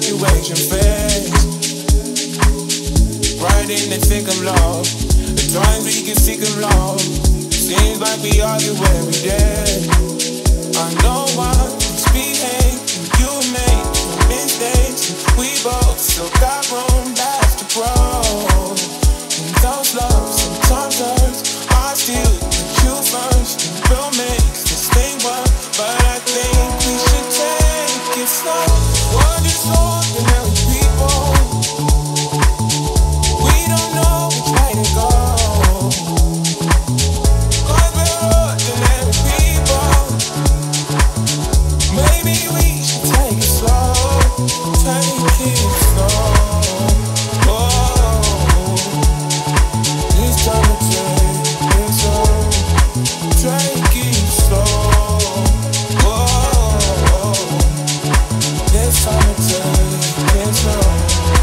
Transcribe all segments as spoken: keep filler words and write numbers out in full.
infatuation phase. Right in the thick of love. At times we can seek of love. Seems like we argue every day. I know I misbehave and you make mistakes. We both still got room left to grow. And those loves sometimes hurts. I still put you first. And we'll make this thing work. But I think we should take it slow. We're just ordinary people. We don't know which way to go. Cause we're ordinary people. Maybe we should take it slow. Take it slow. Oh, it's time to take it slow. Take it slow. Oh, it's time to take it slow.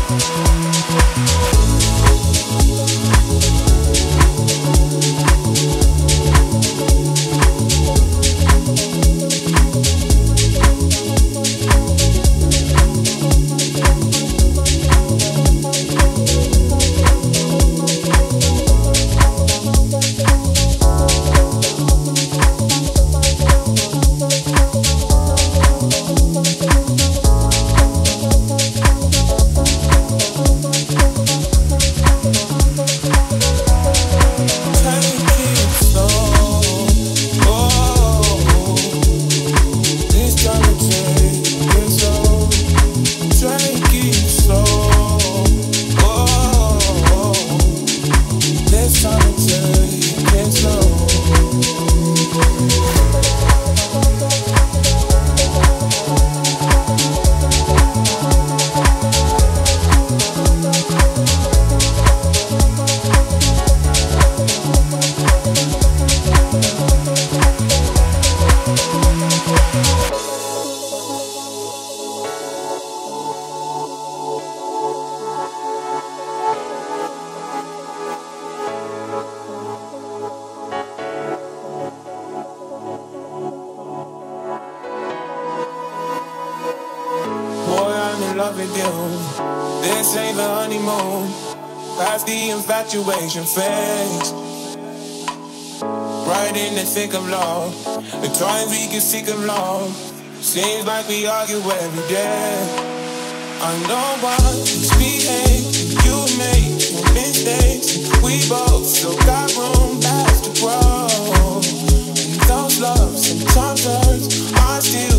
This ain't the honeymoon, past the infatuation phase. Right in the thick of love, at times we can seek of love. Seems like we argue every day. I know I misbehave, you make your mistakes. We both still got room left to grow. And those loves sometimes hurts, I still